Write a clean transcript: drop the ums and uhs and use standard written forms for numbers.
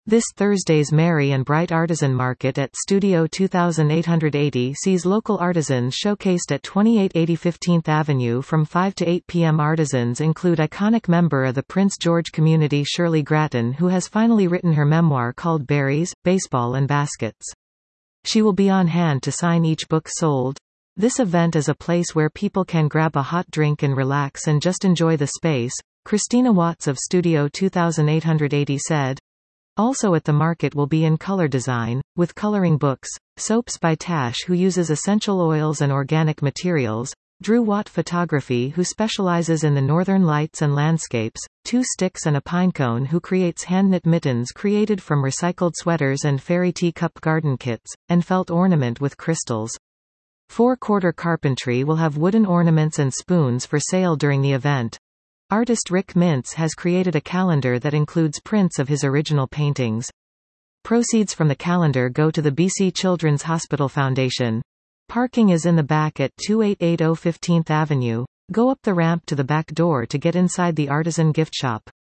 This Thursday's Merry and Bright Artisan Market at Studio 2880 sees local artisans showcased at 2880 15th Avenue from 5 to 8 p.m. Artisans include iconic member of the Prince George community Shirley Gratton, who has finally written her memoir called Berries, Baseball and Baskets. She will be on hand to sign each book sold. This event is a place where people can grab a hot drink and relax and just enjoy the space, Christina Watts of Studio 2880 said. Also at the market will be in color design, with coloring books, soaps by Tash who uses essential oils and organic materials, Drew Watt Photography who specializes in the northern lights and landscapes, Two Sticks and a Pinecone who creates hand-knit mittens created from recycled sweaters and fairy teacup garden kits, and felt ornament with crystals. Four Quarter Carpentry will have wooden ornaments and spoons for sale during the event. Artist Rick Mintz has created a calendar that includes prints of his original paintings. Proceeds from the calendar go to the BC Children's Hospital Foundation. Parking is in the back at 2880 15th Avenue. Go up the ramp to the back door to get inside the artisan gift shop.